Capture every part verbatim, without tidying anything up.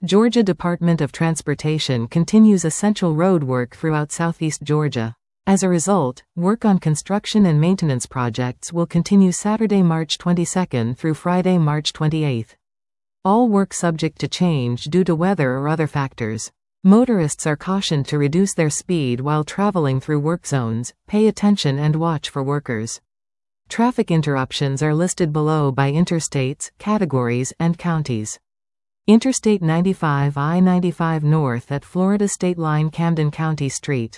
Georgia Department of Transportation continues essential road work throughout southeast Georgia. As a result, work on construction and maintenance projects will continue Saturday, March twenty-second through Friday, March twenty-eighth. All work subject to change due to weather or other factors. Motorists are cautioned to reduce their speed while traveling through work zones, pay attention and watch for workers. Traffic interruptions are listed below by interstates, categories, and counties. Interstate ninety-five I ninety-five North at Florida State Line, Camden County Street.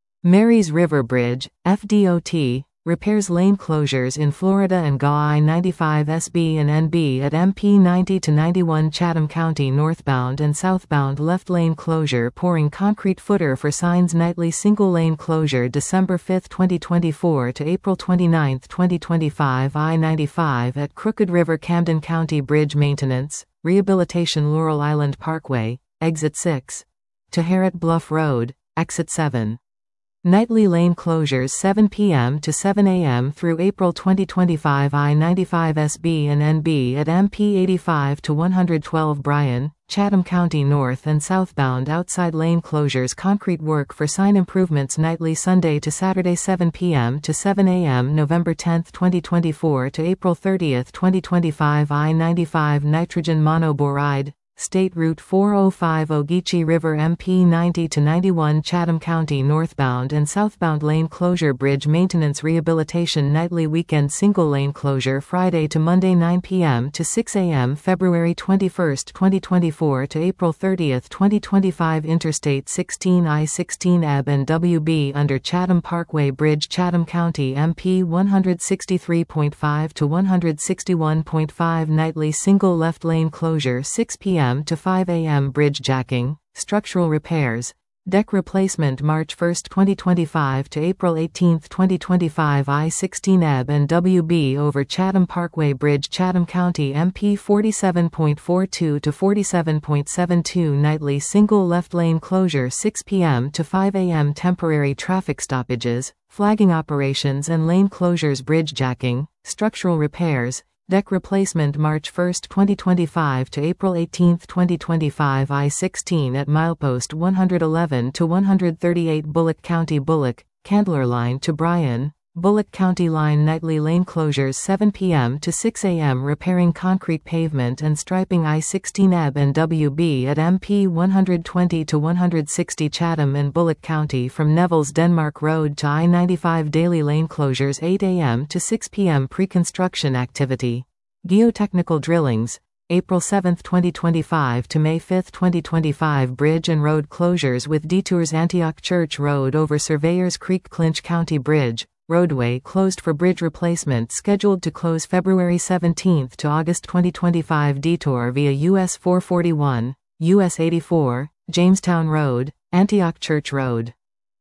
Marys River Bridge, F D O T, repairs lane closures in Florida and G A I ninety-five S B and N B at M P ninety to ninety-one Chatham County northbound and southbound left lane closure, pouring concrete footer for signs. Nightly single lane closure December fifth twenty twenty-four to April twenty-ninth twenty twenty-five. I ninety-five at Crooked River, Camden County bridge maintenance, rehabilitation. Laurel Island Parkway, exit six, to Harriet Bluff Road, exit seven. Nightly lane closures seven p m to seven a m through April twenty twenty-five. I ninety-five S B and N B at M P eighty-five to one twelve Bryan, Chatham County north and southbound outside lane closures. Concrete work for sign improvements nightly Sunday to Saturday seven p m to seven a m November tenth twenty twenty-four to April thirtieth twenty twenty-five. I ninety-five nitrogen monoboride, State Route four oh five Ogeechee River, M P ninety to ninety-one Chatham County northbound and southbound lane closure. Bridge maintenance rehabilitation nightly weekend single lane closure Friday to Monday nine p m to six a m February twenty-first twenty twenty-four to April thirtieth twenty twenty-five. Interstate sixteen I sixteen E B and W B under Chatham Parkway Bridge, Chatham County, M P one sixty-three point five to one sixty-one point five. Nightly single left lane closure six p m to five a m Bridge jacking, structural repairs, deck replacement March first twenty twenty-five to April eighteenth twenty twenty-five. I sixteen E B and W B over Chatham Parkway Bridge, Chatham County, M P forty-seven point four two to forty-seven point seven two. Nightly single left lane closure six p m to five a m Temporary traffic stoppages, flagging operations and lane closures. Bridge jacking, structural repairs, deck replacement March first twenty twenty-five to April eighteenth twenty twenty-five. I sixteen at milepost one eleven to one thirty-eight Bullock County. Bullock, Candler Line to Bryan, Bullock County Line. Nightly lane closures seven p m to six a m repairing concrete pavement and striping. I sixteen E B and W B at M P one twenty to one sixty Chatham and Bullock County from Neville's Denmark Road to I ninety-five. Daily lane closures eight a m to six p m Pre-construction activity. Geotechnical drillings, April seventh twenty twenty-five to May fifth twenty twenty-five. Bridge and road closures with detours. Antioch Church Road over Surveyors Creek, Clinch County Bridge, roadway closed for bridge replacement, scheduled to close February seventeenth to August twenty twenty-five. Detour via U S four forty-one, U S eighty-four, Jamestown Road, Antioch Church Road.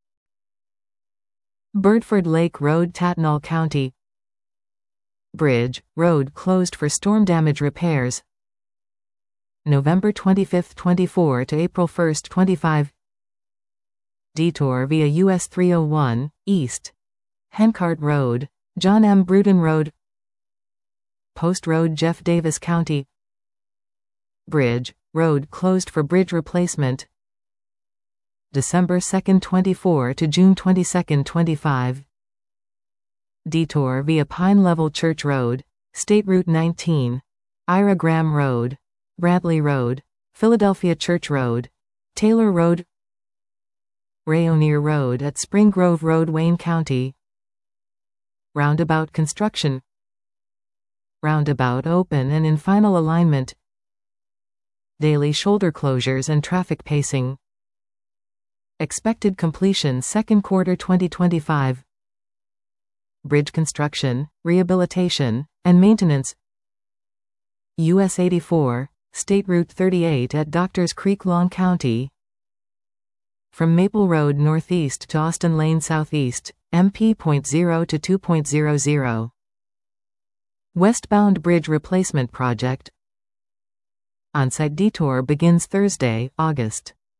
Birdford Lake Road, Tatnall County. Bridge, road closed for storm damage repairs. November twenty-fifth twenty-four to April first twenty-five. Detour via U S three oh one, East, Hencart Road, John M. Bruton Road. Post Road, Jeff Davis County. Bridge, road closed for bridge replacement. December second twenty-four to June twenty-second twenty-five. Detour via Pine Level Church Road, State Route nineteen, Ira Graham Road, Bradley Road, Philadelphia Church Road, Taylor Road. Rayonier Road at Spring Grove Road, Wayne County. Roundabout construction. Roundabout open and in final alignment. Daily shoulder closures and traffic pacing. Expected completion second quarter twenty twenty-five. Bridge construction, rehabilitation, and maintenance. U S eighty-four, State Route thirty-eight at Doctors Creek, Long County. From Maple Road northeast to Austin Lane southeast, M P zero to two point zero zero. Westbound bridge replacement project. On-site detour begins Thursday, August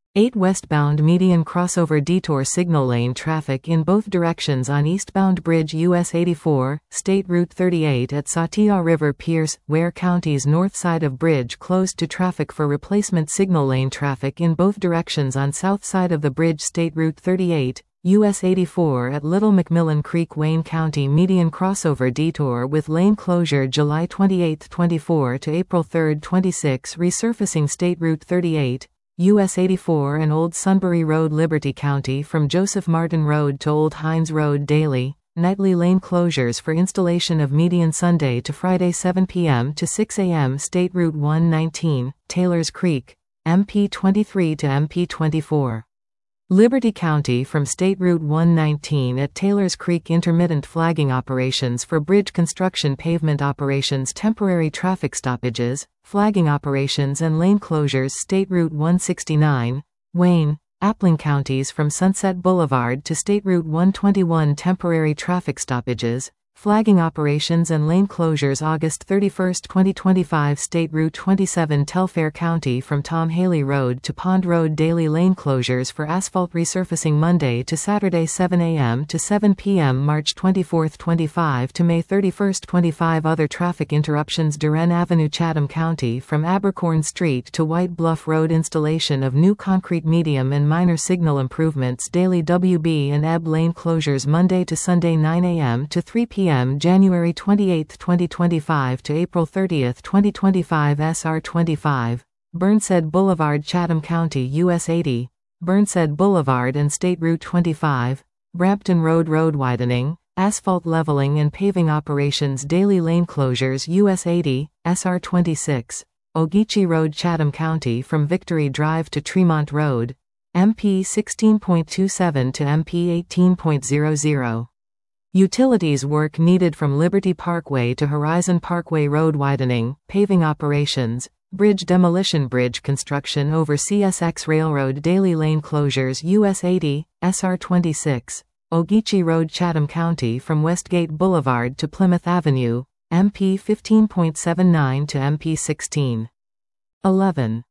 eight westbound median crossover detour signal lane traffic in both directions on eastbound bridge U S eighty-four, State Route thirty-eight at Sauteau River Pierce, Ware County's north side of bridge closed to traffic for replacement signal lane traffic in both directions on south side of the bridge State Route thirty-eight, U S eighty-four at Little McMillan Creek Wayne County median crossover detour with lane closure July twenty-eighth twenty-four to April third twenty-six resurfacing State Route thirty-eight, U S eighty-four and Old Sunbury Road Liberty County from Joseph Martin Road to Old Hines Road daily, nightly lane closures for installation of median Sunday to Friday seven p m to six a m State Route one nineteen, Taylors Creek, M P twenty-three to M P twenty-four. Liberty County from State Route one nineteen at Taylors Creek intermittent flagging operations for bridge construction pavement operations temporary traffic stoppages, flagging operations and lane closures State Route one sixty-nine, Wayne, Appling Counties from Sunset Boulevard to State Route one twenty-one temporary traffic stoppages, flagging operations and lane closures August thirty-first twenty twenty-five State Route twenty-seven Telfair County from Tom Haley Road to Pond Road daily lane closures for asphalt resurfacing Monday to Saturday seven a m to seven p m March twenty-fourth twenty-five to May thirty-first twenty-five Other traffic interruptions Duren Avenue Chatham County from Abercorn Street to White Bluff Road installation of new concrete medium and minor signal improvements daily W B and Ebb lane closures Monday to Sunday nine a m to three p m January twenty-eighth twenty twenty-five to April thirtieth twenty twenty-five S R twenty-five, Burnside Boulevard Chatham County U S eighty, Burnside Boulevard and State Route twenty-five, Brampton Road road widening, asphalt leveling and paving operations daily lane closures U S eighty, S R twenty-six, Ogeechee Road Chatham County from Victory Drive to Tremont Road, M P sixteen point two seven to M P eighteen point zero zero. Utilities work needed from Liberty Parkway to Horizon Parkway road widening, paving operations, bridge demolition bridge construction over C S X Railroad daily lane closures U S eighty, S R twenty-six, Ogeechee Road Chatham County from Westgate Boulevard to Plymouth Avenue, M P fifteen point seven nine to M P sixteen. eleven.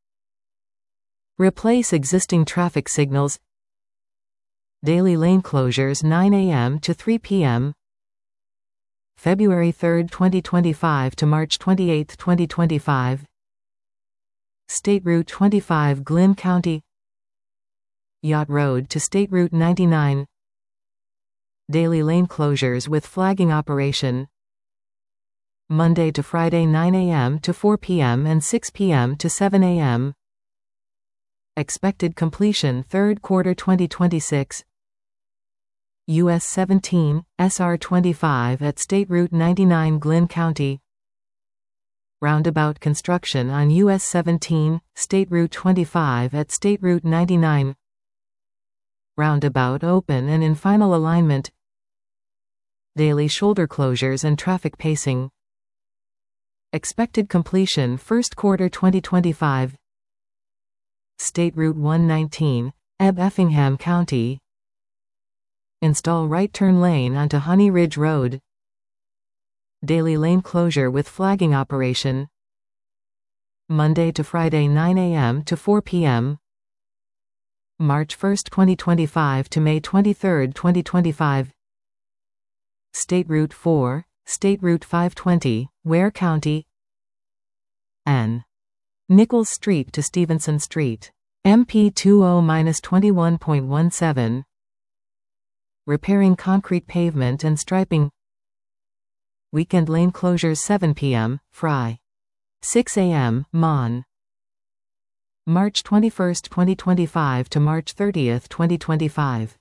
Replace existing traffic signals. Daily lane closures nine a m to three p m February third twenty twenty-five to March twenty-eighth twenty twenty-five. State Route twenty-five Glynn County, Yacht Road to State Route ninety-nine. Daily lane closures with flagging operation Monday to Friday nine a m to four p m and six p m to seven a m Expected completion third quarter twenty twenty-six. U S seventeen, S R twenty-five at State Route ninety-nine Glynn County. Roundabout construction on U S seventeen, State Route twenty-five at State Route ninety-nine. Roundabout open and in final alignment. Daily shoulder closures and traffic pacing. Expected completion first quarter twenty twenty-five. State Route one nineteen, Ebb Effingham County. Install right turn lane onto Honey Ridge Road. Daily lane closure with flagging operation Monday to Friday nine a m to four p m March first twenty twenty-five to May twenty-third twenty twenty-five. State Route four, State Route five twenty, Ware County. N. Nichols Street to Stevenson Street, M P twenty twenty-one point one seven. Repairing concrete pavement and striping. Weekend lane closures seven p m, Fry. six a m, Mon. March twenty-first twenty twenty-five to March thirtieth twenty twenty-five.